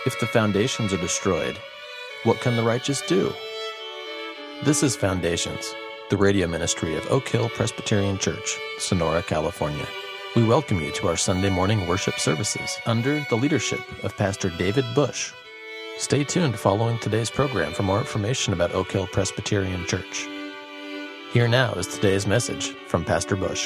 If the foundations are destroyed, what can the righteous do? This is Foundations, the radio ministry of Oak Hill Presbyterian Church, Sonora, California. We welcome you to our Sunday morning worship services under the leadership of Pastor David Bush. Stay tuned following today's program for more information about Oak Hill Presbyterian Church. Here now is today's message from Pastor Bush.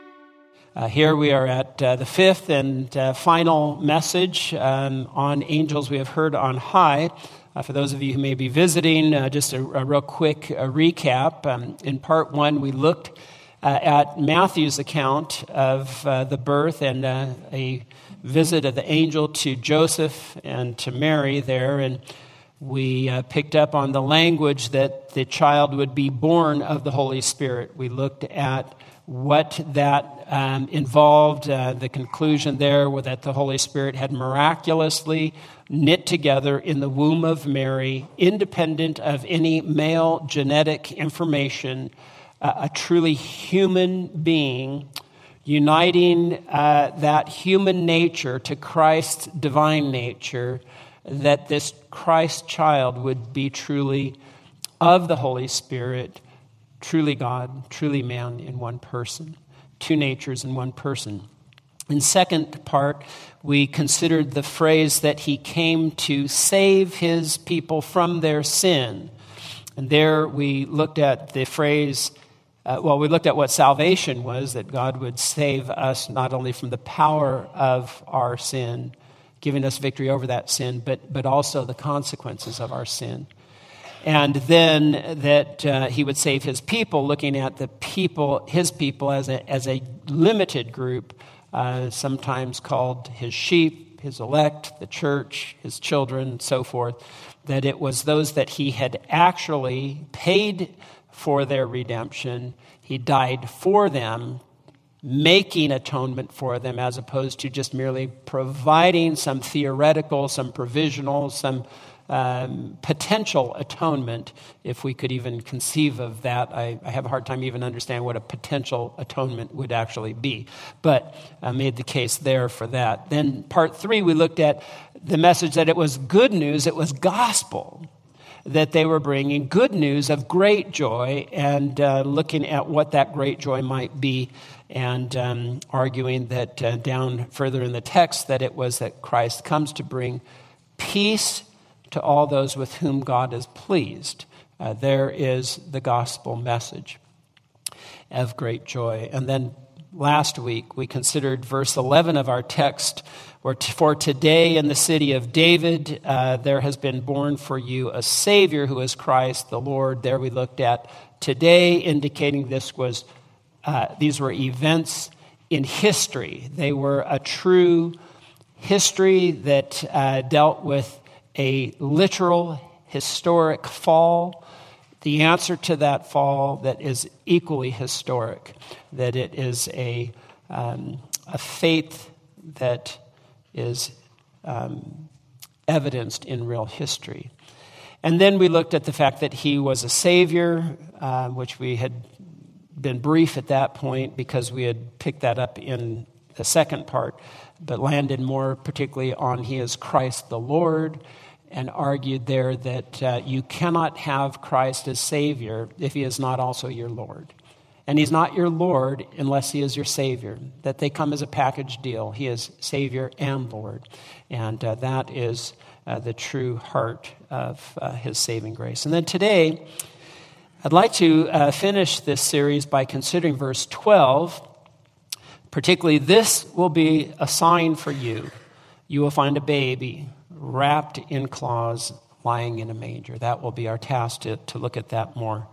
Here we are at the fifth and final message on angels we have heard on high. For those of you who may be visiting, just a real quick recap. In part one, we looked at Matthew's account of the birth and a visit of the angel to Joseph and to Mary there, and we picked up on the language that the child would be born of the Holy Spirit. We looked at what that involved. The conclusion there was that the Holy Spirit had miraculously knit together in the womb of Mary, independent of any male genetic information, a truly human being, uniting that human nature to Christ's divine nature, that this Christ child would be truly of the Holy Spirit, truly God, truly man in one person, two natures in one person. In second part, we considered the phrase that he came to save his people from their sin. And there we looked at the phrase, we looked at what salvation was, that God would save us not only from the power of our sin, giving us victory over that sin, but also the consequences of our sin. And then that he would save his people, looking at the people, his people as a limited group, sometimes called his sheep, his elect, the church, his children, and so forth, that it was those that he had actually paid for their redemption. He died for them, making atonement for them, as opposed to just merely providing some theoretical, some provisional, some potential atonement, if we could even conceive of that. I have a hard time even understanding what a potential atonement would actually be, but I made the case there for that. Then part three, we looked at the message that it was good news, it was gospel, that they were bringing good news of great joy, and looking at what that great joy might be, and arguing that down further in the text that it was that Christ comes to bring peace to all those with whom God is pleased. There is the gospel message of great joy. And then last week we considered verse 11 of our text, where for today in the city of David there has been born for you a Savior who is Christ the Lord. There we looked at today, indicating these were events in history. They were a true history that dealt with a literal historic fall, the answer to that fall that is equally historic, that it is a faith that is evidenced in real history. And then we looked at the fact that he was a Savior, which we had been brief at that point because we had picked that up in the second part, but landed more particularly on he is Christ the Lord, and argued there that you cannot have Christ as Savior if he is not also your Lord. And he's not your Lord unless he is your Savior, that they come as a package deal. He is Savior and Lord. And that is the true heart of his saving grace. And then today, I'd like to finish this series by considering verse 12. Particularly, this will be a sign for you. You will find a baby wrapped in cloths, lying in a manger. That will be our task to look at that more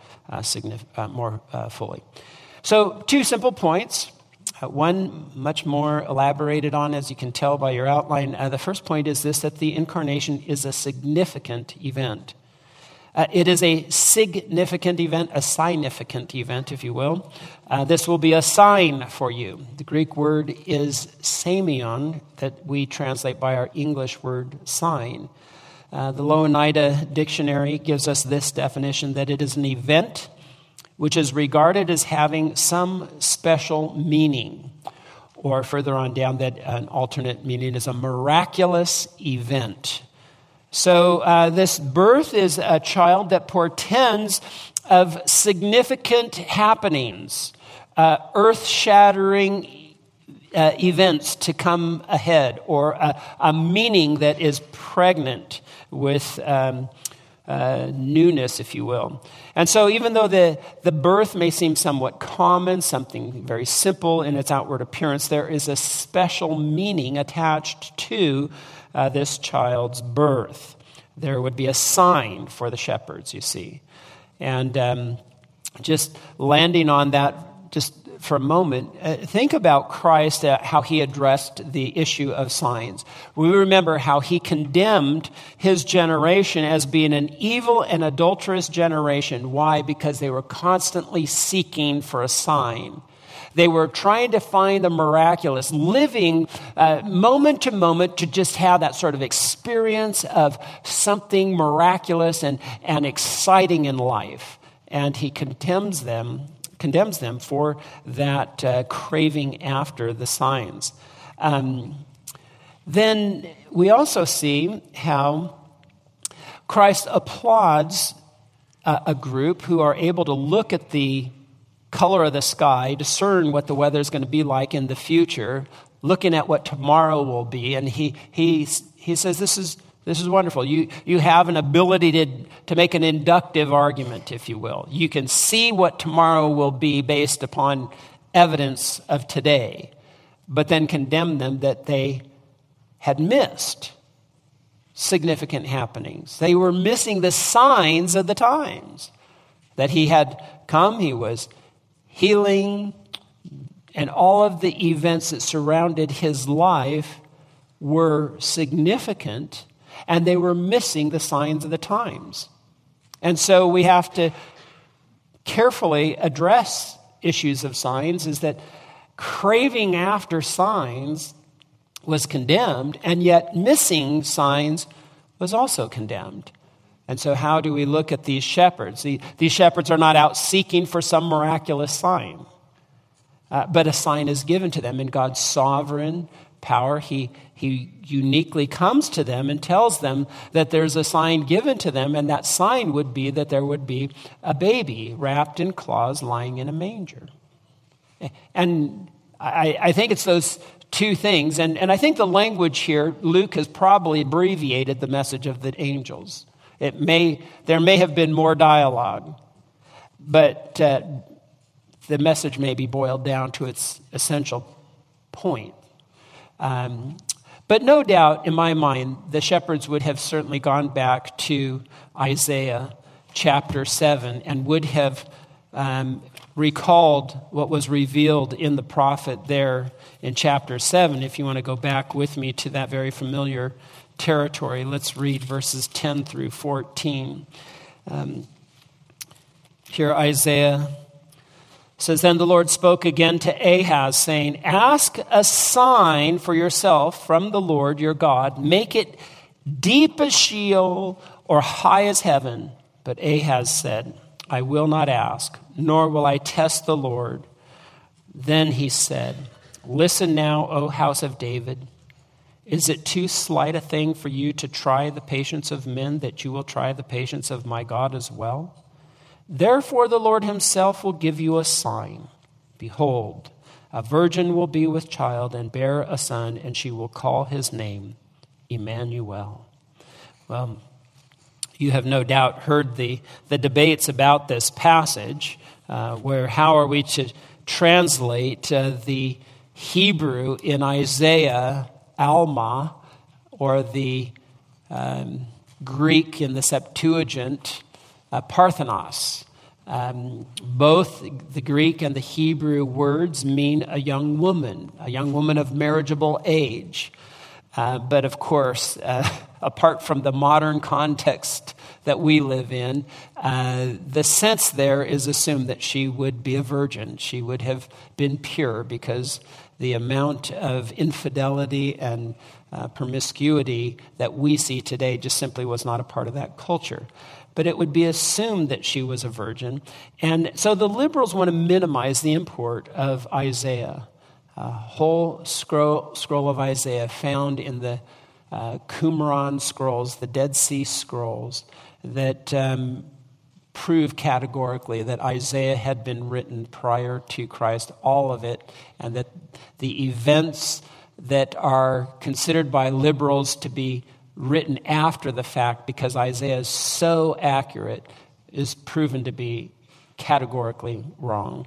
fully. So, two simple points. One much more elaborated on, as you can tell by your outline. The first point is this, that the incarnation is a significant event. It is a significant event, a significant event, if you will. This will be a sign for you. The Greek word is semeion, that we translate by our English word sign. The Louw-Nida Dictionary gives us this definition, that it is an event which is regarded as having some special meaning. Or further on down, that an alternate meaning is a miraculous event. So this birth is a child that portends of significant happenings, earth-shattering events to come ahead, or a meaning that is pregnant with newness, if you will. And so even though the birth may seem somewhat common, something very simple in its outward appearance, there is a special meaning attached to this child's birth. There would be a sign for the shepherds, you see. And just landing on that just for a moment, think about Christ, how he addressed the issue of signs. We remember how he condemned his generation as being an evil and adulterous generation. Why? Because they were constantly seeking for a sign. They were trying to find the miraculous, living moment to moment to just have that sort of experience of something miraculous and exciting in life. And he condemns them for that craving after the signs. Then we also see how Christ applauds a group who are able to look at the color of the sky, discern what the weather is going to be like in the future, looking at what tomorrow will be, and he says, this is wonderful. You have an ability to make an inductive argument, if you will. You can see what tomorrow will be based upon evidence of today, but then condemn them that they had missed significant happenings. They were missing the signs of the times. That he had come, he was healing, and all of the events that surrounded his life were significant, and they were missing the signs of the times. And so we have to carefully address issues of signs, is that craving after signs was condemned, and yet missing signs was also condemned. And so how do we look at these shepherds? These shepherds are not out seeking for some miraculous sign, but a sign is given to them in God's sovereign power. He uniquely comes to them and tells them that there's a sign given to them, and that sign would be that there would be a baby wrapped in cloths lying in a manger. And I think it's those two things, and I think the language here, Luke has probably abbreviated the message of the angels. There may have been more dialogue, but the message may be boiled down to its essential point. But no doubt, in my mind, the shepherds would have certainly gone back to Isaiah chapter 7 and would have recalled what was revealed in the prophet there in chapter 7. If you want to go back with me to that very familiar territory, let's read verses 10 through 14. Here Isaiah says, "Then the Lord spoke again to Ahaz, saying, 'Ask a sign for yourself from the Lord your God. Make it deep as Sheol or high as heaven.' But Ahaz said, 'I will not ask, nor will I test the Lord.' Then he said, 'Listen now, O house of David. Is it too slight a thing for you to try the patience of men, that you will try the patience of my God as well? Therefore the Lord himself will give you a sign. Behold, a virgin will be with child and bear a son, and she will call his name Emmanuel.'" Well, you have no doubt heard the debates about this passage, where how are we to translate the Hebrew in Isaiah, Alma, or the Greek in the Septuagint, Parthenos. Both the Greek and the Hebrew words mean a young woman of marriageable age. But of course, apart from the modern context that we live in, the sense there is assumed that she would be a virgin. She would have been pure, because the amount of infidelity and promiscuity that we see today just simply was not a part of that culture. But it would be assumed that she was a virgin. And so the liberals want to minimize the import of Isaiah. A whole scroll of Isaiah found in the Qumran scrolls, the Dead Sea Scrolls, that prove categorically that Isaiah had been written prior to Christ, all of it, and that the events that are considered by liberals to be written after the fact because Isaiah is so accurate is proven to be categorically wrong.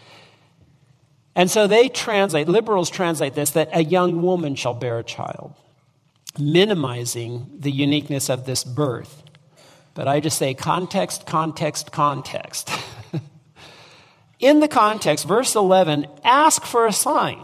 And so liberals translate this, that a young woman shall bear a child, minimizing the uniqueness of this birth. But I just say context, context, context. In the context, verse 11, ask for a sign.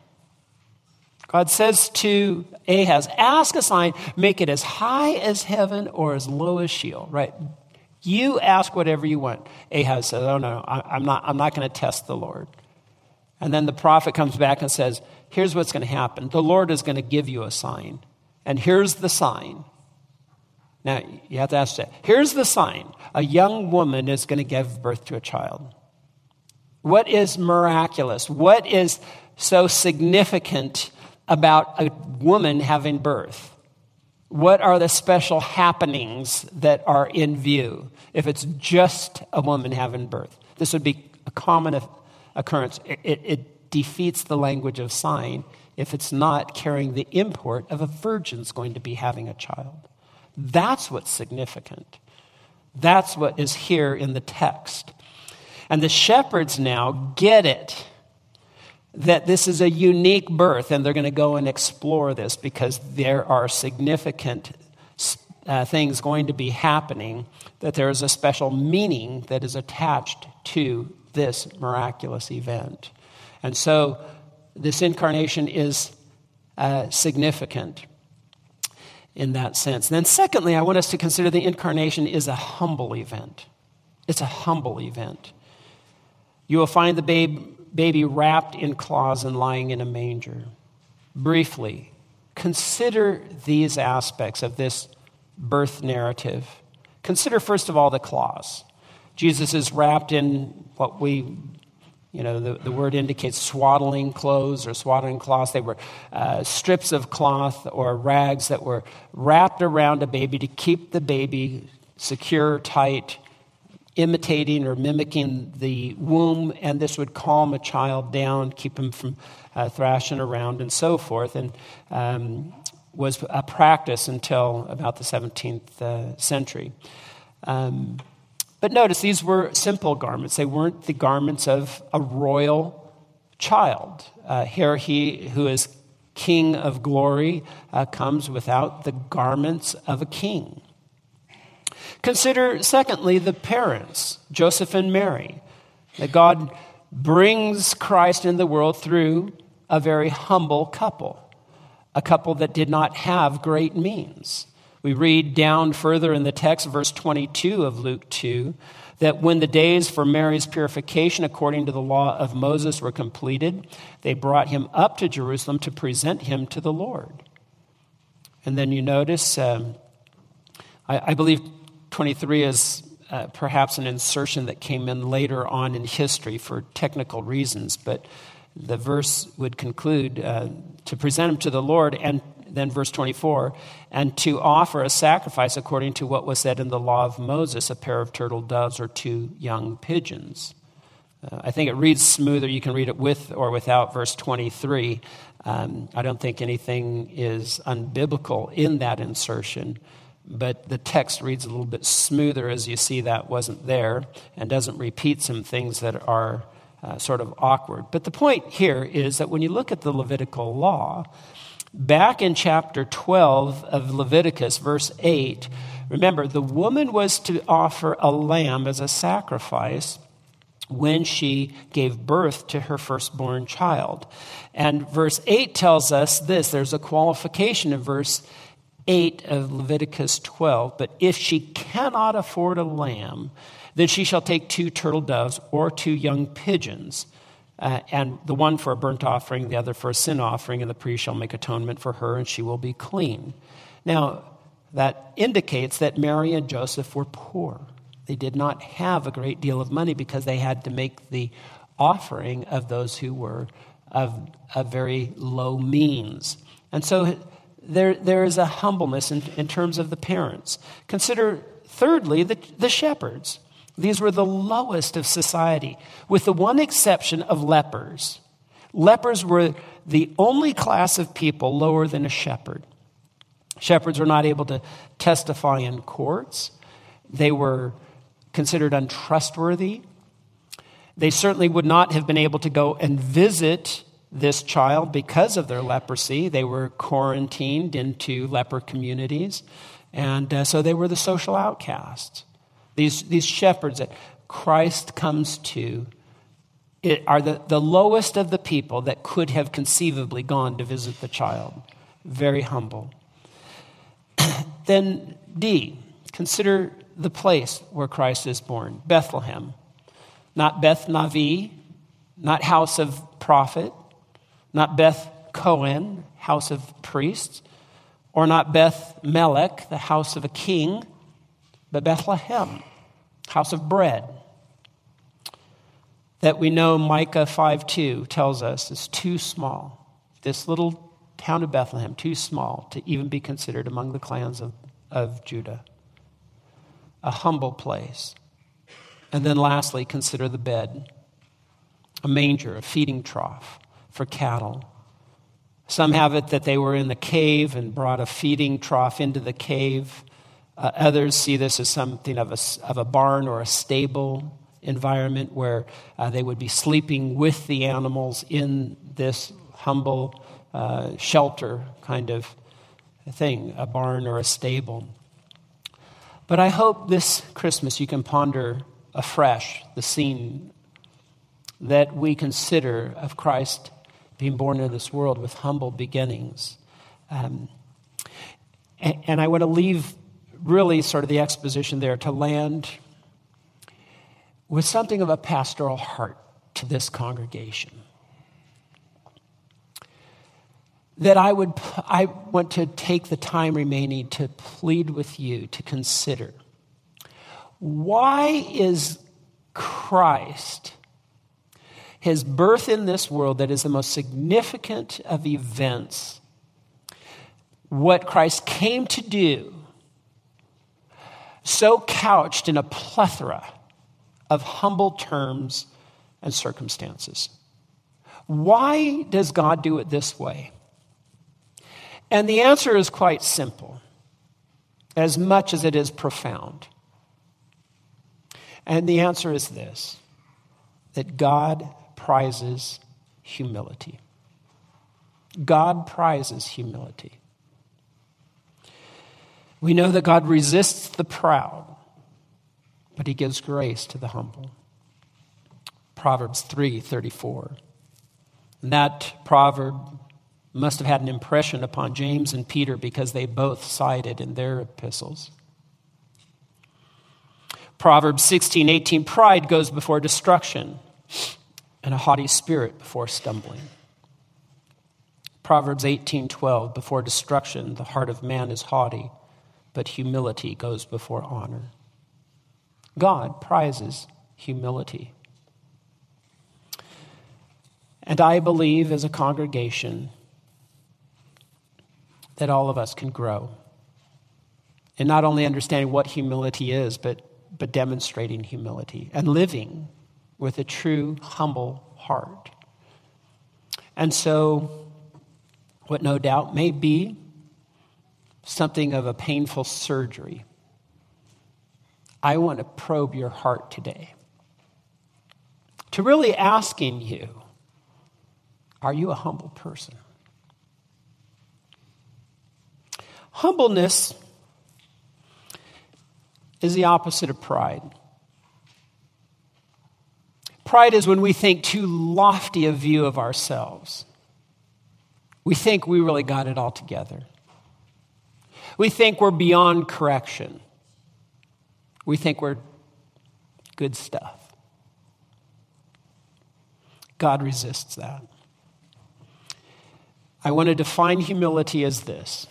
God says to Ahaz, ask a sign, make it as high as heaven or as low as Sheol, right? You ask whatever you want. Ahaz says, oh no, I'm not going to test the Lord. And then the prophet comes back and says, here's what's going to happen. The Lord is going to give you a sign. And here's the sign. Now, you have to ask that. Here's the sign. A young woman is going to give birth to a child. What is miraculous? What is so significant about a woman having birth? What are the special happenings that are in view if it's just a woman having birth? This would be a common occurrence. It defeats the language of sign if it's not carrying the import of a virgin's going to be having a child. That's what's significant. That's what is here in the text. And the shepherds now get it, that this is a unique birth, and they're going to go and explore this because there are significant things going to be happening, that there is a special meaning that is attached to this miraculous event. And so this incarnation is significant in that sense. And then secondly, I want us to consider the incarnation is a humble event. It's a humble event. You will find the baby wrapped in cloths and lying in a manger. Briefly, consider these aspects of this birth narrative. Consider, first of all, the cloths. Jesus is wrapped in what the word indicates swaddling clothes or swaddling cloths. They were strips of cloth or rags that were wrapped around a baby to keep the baby secure, tight, imitating or mimicking the womb, and this would calm a child down, keep him from thrashing around and so forth, and was a practice until about the 17th century. But notice, these were simple garments. They weren't the garments of a royal child. Here he who is King of glory comes without the garments of a king. Consider, secondly, the parents, Joseph and Mary, that God brings Christ in the world through a very humble couple, a couple that did not have great means. We read down further in the text, verse 22 of Luke 2, that when the days for Mary's purification according to the law of Moses were completed, they brought him up to Jerusalem to present him to the Lord. And then you notice, I believe 23 is perhaps an insertion that came in later on in history for technical reasons, but the verse would conclude to present him to the Lord, and then verse 24, and to offer a sacrifice according to what was said in the law of Moses, a pair of turtle doves or 2 young pigeons. I think it reads smoother. You can read it with or without verse 23. I don't think anything is unbiblical in that insertion, but the text reads a little bit smoother as you see that wasn't there and doesn't repeat some things that are sort of awkward. But the point here is that when you look at the Levitical law, back in chapter 12 of Leviticus, verse 8, remember, the woman was to offer a lamb as a sacrifice when she gave birth to her firstborn child. And verse 8 tells us this. There's a qualification in verse 8 of Leviticus 12. But if she cannot afford a lamb, then she shall take 2 turtle doves or 2 young pigeons, and the one for a burnt offering, the other for a sin offering, and the priest shall make atonement for her, and she will be clean. Now, that indicates that Mary and Joseph were poor. They did not have a great deal of money because they had to make the offering of those who were of very low means. And so there is a humbleness in terms of the parents. Consider, thirdly, the shepherds. These were the lowest of society, with the one exception of lepers. Lepers were the only class of people lower than a shepherd. Shepherds were not able to testify in courts. They were considered untrustworthy. They certainly would not have been able to go and visit this child because of their leprosy. They were quarantined into leper communities, and so they were the social outcasts. These shepherds that Christ comes to are the lowest of the people that could have conceivably gone to visit the child. Very humble. Then D, consider the place where Christ is born. Bethlehem. Not Beth Navi, not house of prophet, not Beth Cohen, house of priests, or not Beth Melech, the house of a king, but Bethlehem, house of bread. That we know Micah 5:2 tells us is too small. This little town of Bethlehem, too small to even be considered among the clans of Judah. A humble place. And then lastly, consider the bed. A manger, a feeding trough for cattle. Some have it that they were in the cave and brought a feeding trough into the cave. Others see this as something of a barn or a stable environment where they would be sleeping with the animals in this humble shelter kind of thing, a barn or a stable. But I hope this Christmas you can ponder afresh the scene that we consider of Christ being born in this world with humble beginnings. And I want to leave really sort of the exposition there to land with something of a pastoral heart to this congregation. That I want to take the time remaining to plead with you to consider, why is Christ, his birth in this world that is the most significant of events, what Christ came to do, so couched in a plethora of humble terms and circumstances? Why does God do it this way? And the answer is quite simple, as much as it is profound. And the answer is this, that God prizes humility. God prizes humility. We know that God resists the proud, but he gives grace to the humble. Proverbs 3:34. And that proverb must have had an impression upon James and Peter because they both cited in their epistles. Proverbs 16:18, pride goes before destruction, and a haughty spirit before stumbling. Proverbs 18:12, before destruction, the heart of man is haughty, but humility goes before honor. God prizes humility. And I believe as a congregation that all of us can grow in not only understanding what humility is, but demonstrating humility and living with a true, humble heart. And so, what no doubt may be something of a painful surgery, I want to probe your heart today to really asking you, are you a humble person? Humbleness is the opposite of pride. Pride is when we think too lofty a view of ourselves. We think we really got it all together. We think we're beyond correction. We think we're good stuff. God resists that. I want to define humility as this.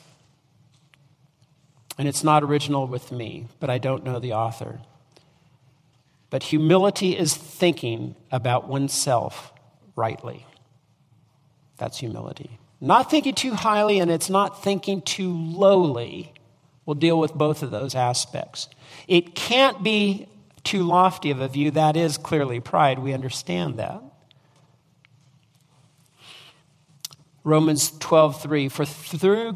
And it's not original with me, but I don't know the author. But humility is thinking about oneself rightly. That's humility. Not thinking too highly, and it's not thinking too lowly. We'll deal with both of those aspects. It can't be too lofty of a view. That is clearly pride. We understand that. Romans 12:3, for through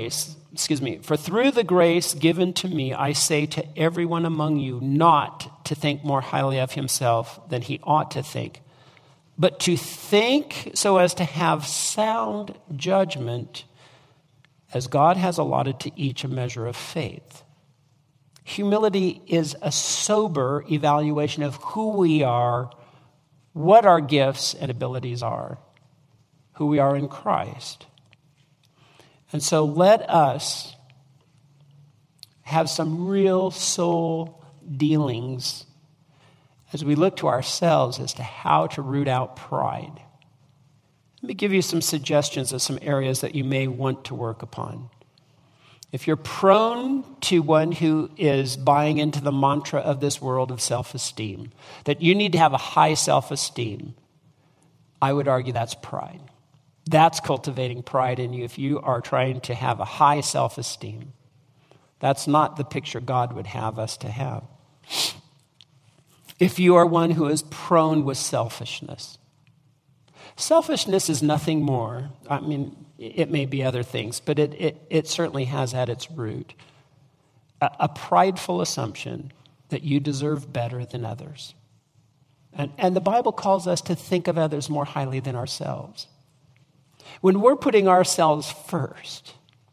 the grace given to me, I say to everyone among you not to think more highly of himself than he ought to think, but to think so as to have sound judgment, as God has allotted to each a measure of faith. Humility is a sober evaluation of who we are, what our gifts and abilities are, who we are in Christ. And so let us have some real soul dealings as we look to ourselves as to how to root out pride. Let me give you some suggestions of some areas that you may want to work upon. If you're prone to one who is buying into the mantra of this world of self-esteem, that you need to have a high self-esteem, I would argue that's pride. That's cultivating pride in you if you are trying to have a high self-esteem. That's not the picture God would have us to have. If you are one who is prone with selfishness. Selfishness is nothing more. I mean, it may be other things, but it certainly has at its root a prideful assumption that you deserve better than others. And the Bible calls us to think of others more highly than ourselves. When we're putting ourselves first,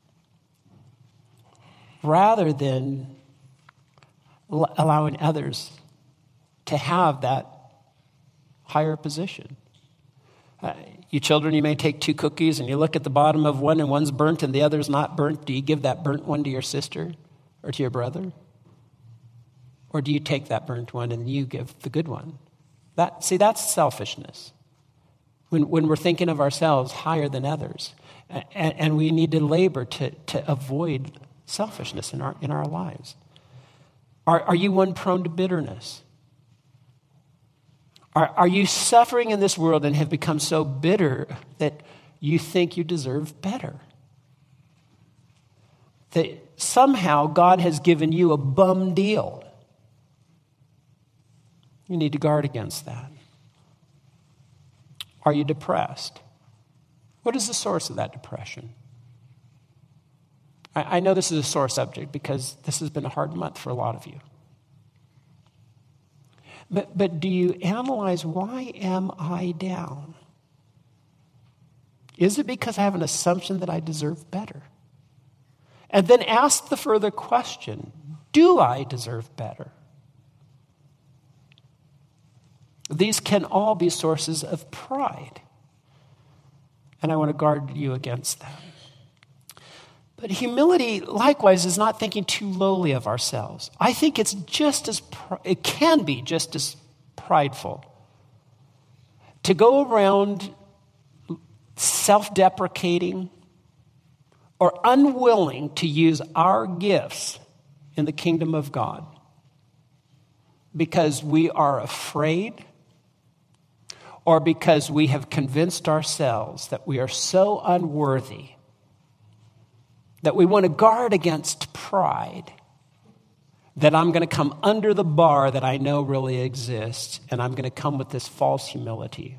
rather than allowing others to have that higher position. You children, you may take 2 cookies and you look at the bottom of one and one's burnt and the other's not burnt. Do you give that burnt one to your sister or to your brother? Or do you take that burnt one and you give the good one? That's selfishness. When we're thinking of ourselves higher than others. And we need to labor to avoid selfishness in our lives. Are you one prone to bitterness? Are you suffering in this world and have become so bitter that you think you deserve better? That somehow God has given you a bum deal. You need to guard against that. Are you depressed? What is the source of that depression? I know this is a sore subject because this has been a hard month for a lot of you. But do you analyze, why am I down? Is it because I have an assumption that I deserve better? And then ask the further question, do I deserve better? These can all be sources of pride. And I want to guard you against that. But humility, likewise, is not thinking too lowly of ourselves. I think it can be just as prideful to go around self-deprecating or unwilling to use our gifts in the kingdom of God because we are afraid or because we have convinced ourselves that we are so unworthy that we want to guard against pride, that I'm going to come under the bar that I know really exists, and I'm going to come with this false humility.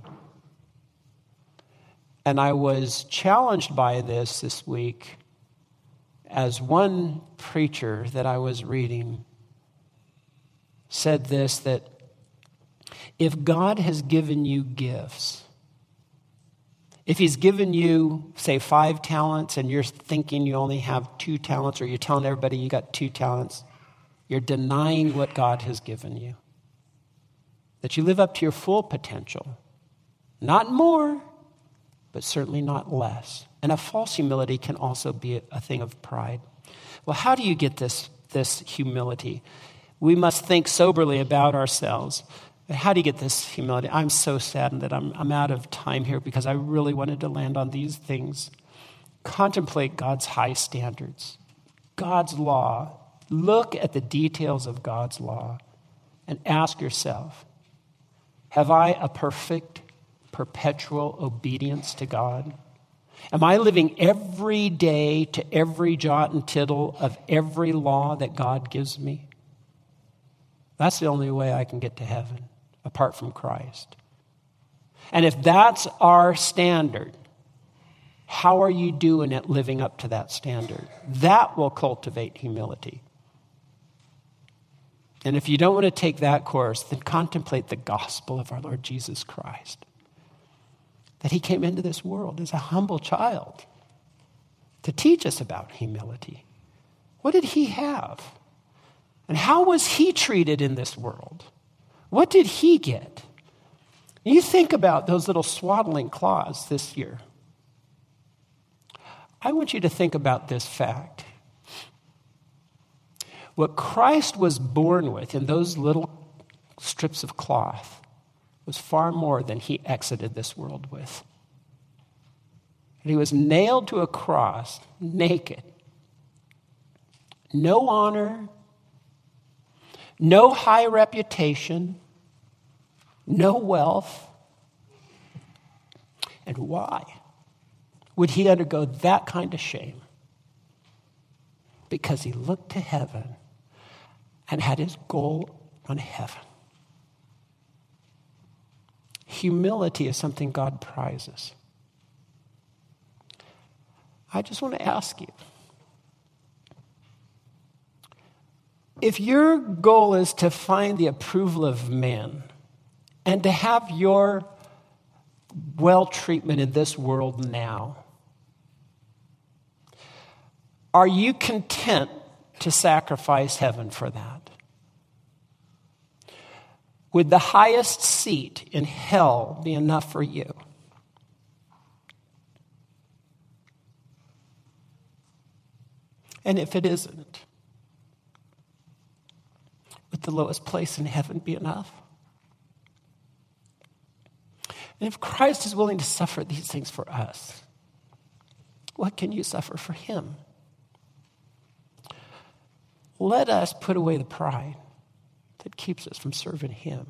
And I was challenged by this week as one preacher that I was reading said this, that if God has given you gifts, if he's given you, say, 5 talents and you're thinking you only have 2 talents, or you're telling everybody you got 2 talents, you're denying what God has given you. That you live up to your full potential. Not more, but certainly not less. And a false humility can also be a thing of pride. Well, how do you get this humility? We must think soberly about ourselves. How do you get this humility? I'm so saddened that I'm out of time here because I really wanted to land on these things. Contemplate God's high standards, God's law. Look at the details of God's law and ask yourself, have I a perfect, perpetual obedience to God? Am I living every day to every jot and tittle of every law that God gives me? That's the only way I can get to heaven, apart from Christ. And if that's our standard, how are you doing at living up to that standard? That will cultivate humility. And if you don't want to take that course, then contemplate the gospel of our Lord Jesus Christ. That he came into this world as a humble child to teach us about humility. What did he have? And how was he treated in this world? What did he get? You think about those little swaddling claws this year. I want you to think about this fact. What Christ was born with in those little strips of cloth was far more than he exited this world with. And he was nailed to a cross, naked. No honor, no high reputation, no wealth. And why would he undergo that kind of shame? Because he looked to heaven and had his goal on heaven. Humility is something God prizes. I just want to ask you, if your goal is to find the approval of men and to have your well-treatment in this world now, are you content to sacrifice heaven for that? Would the highest seat in hell be enough for you? And if it isn't, would the lowest place in heaven be enough? And if Christ is willing to suffer these things for us, what can you suffer for him? Let us put away the pride that keeps us from serving him.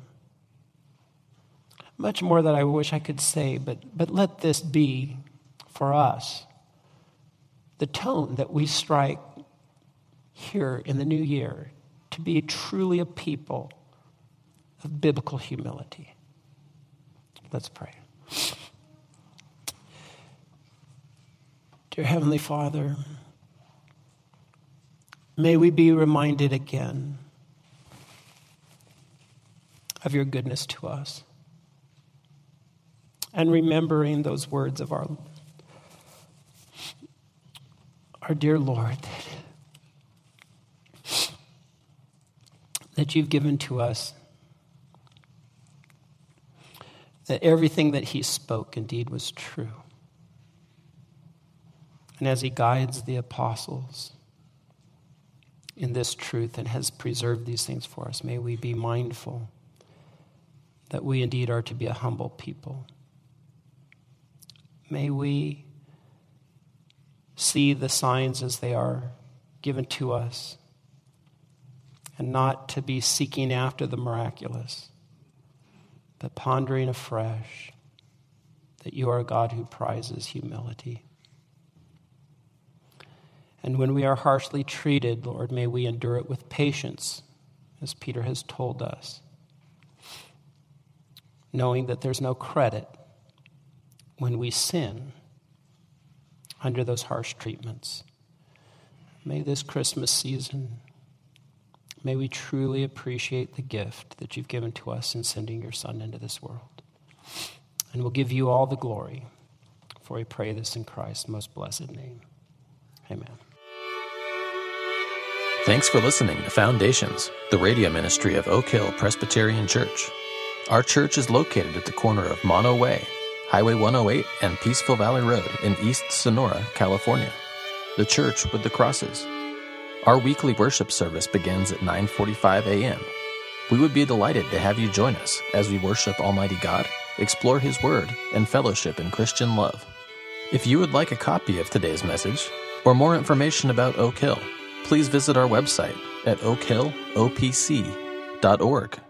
Much more that I wish I could say, but let this be for us the tone that we strike here in the new year, to be truly a people of biblical humility. Let's pray. Dear Heavenly Father, may we be reminded again of your goodness to us. And remembering those words of our dear Lord, that you've given to us, that everything that he spoke indeed was true. And as he guides the apostles in this truth and has preserved these things for us, may we be mindful that we indeed are to be a humble people. May we see the signs as they are given to us, and not to be seeking after the miraculous, but pondering afresh that you are a God who prizes humility. And when we are harshly treated, Lord, may we endure it with patience, as Peter has told us, knowing that there's no credit when we sin under those harsh treatments. May this Christmas season, may we truly appreciate the gift that you've given to us in sending your Son into this world. And we'll give you all the glory, for we pray this in Christ's most blessed name. Amen. Thanks for listening to Foundations, the radio ministry of Oak Hill Presbyterian Church. Our church is located at the corner of Mono Way, Highway 108, and Peaceful Valley Road in East Sonora, California. The church with the crosses. Our weekly worship service begins at 9:45 a.m. We would be delighted to have you join us as we worship Almighty God, explore His Word, and fellowship in Christian love. If you would like a copy of today's message or more information about Oak Hill, please visit our website at oakhillopc.org.